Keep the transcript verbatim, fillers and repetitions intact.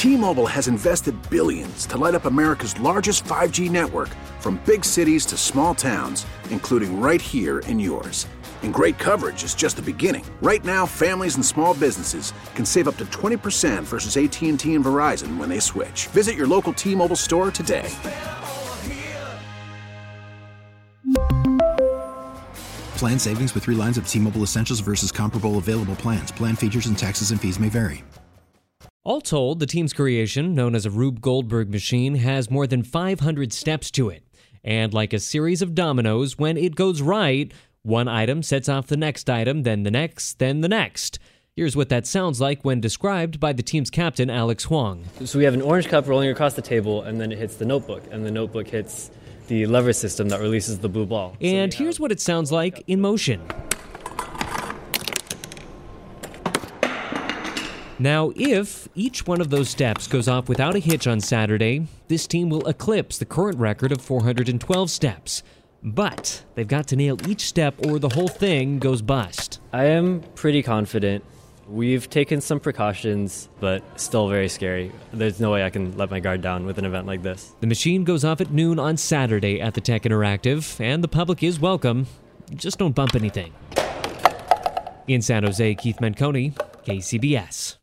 T-Mobile has invested billions to light up America's largest five G network, from big cities to small towns, including right here in yours. And great coverage is just the beginning. Right now, families and small businesses can save up to twenty percent versus A T and T and Verizon when they switch. Visit your local T-Mobile store today. Plan savings with three lines of T-Mobile Essentials versus comparable available plans. Plan features and taxes and fees may vary. All told, the team's creation, known as a Rube Goldberg machine, has more than five hundred steps to it. And like a series of dominoes, when it goes right, one item sets off the next item, then the next, then the next. Here's what that sounds like when described by the team's captain, Alex Huang. So we have an orange cup rolling across the table, and then it hits the notebook, and the notebook hits the lever system that releases the blue ball. And so here's what it sounds like in motion. Now, if each one of those steps goes off without a hitch on Saturday, this team will eclipse the current record of four hundred twelve steps. But they've got to nail each step or the whole thing goes bust. I am pretty confident. We've taken some precautions, but still very scary. There's no way I can let my guard down with an event like this. The machine goes off at noon on Saturday at the Tech Interactive, and the public is welcome. Just don't bump anything. In San Jose, Keith Menconi, K C B S.